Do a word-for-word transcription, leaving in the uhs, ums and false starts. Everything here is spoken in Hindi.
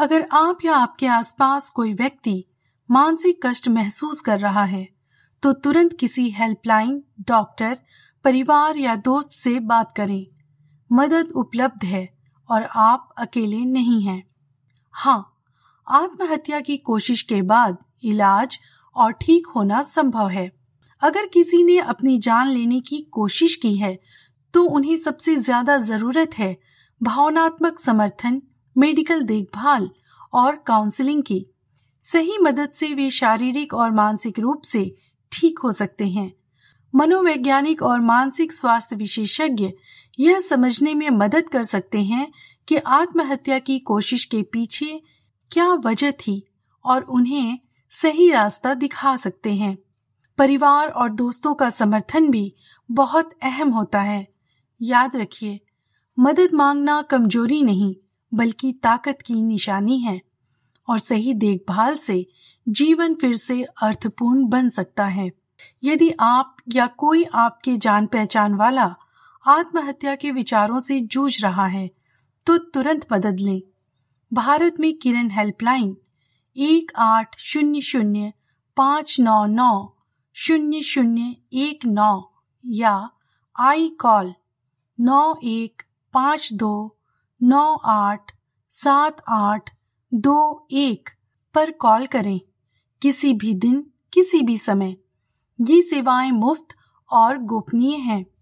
अगर आप या आपके आसपास कोई व्यक्ति मानसिक कष्ट महसूस कर रहा है तो तुरंत किसी हेल्पलाइन, डॉक्टर, परिवार या दोस्त से बात करें। मदद उपलब्ध है और आप अकेले नहीं हैं। हाँ, आत्महत्या की कोशिश के बाद इलाज और ठीक होना संभव है। अगर किसी ने अपनी जान लेने की कोशिश की है तो उन्हें सबसे ज्यादा जरूरत है भावनात्मक समर्थन, मेडिकल देखभाल और काउंसलिंग की। सही मदद से वे शारीरिक और मानसिक रूप से ठीक हो सकते हैं। मनोवैज्ञानिक और मानसिक स्वास्थ्य विशेषज्ञ यह समझने में मदद कर सकते हैं कि आत्महत्या की कोशिश के पीछे क्या वजह थी और उन्हें सही रास्ता दिखा सकते हैं। परिवार और दोस्तों का समर्थन भी बहुत अहम होता है। याद रखिए, मदद मांगना कमजोरी नहीं बल्कि ताकत की निशानी है और सही देखभाल से जीवन फिर से अर्थपूर्ण बन सकता है। यदि आप या कोई आपके जान पहचान वाला आत्महत्या के विचारों से जूझ रहा है तो तुरंत मदद लें। भारत में किरण हेल्पलाइन एक आठ शून्य शून्य पाँच नौ नौ शून्य शून्य एक नौ या आई कॉल नौ एक पाँच दो नौ आठ सात आठ दो एक पर कॉल करें। किसी भी दिन, किसी भी समय। ये सेवाएं मुफ्त और गोपनीय हैं।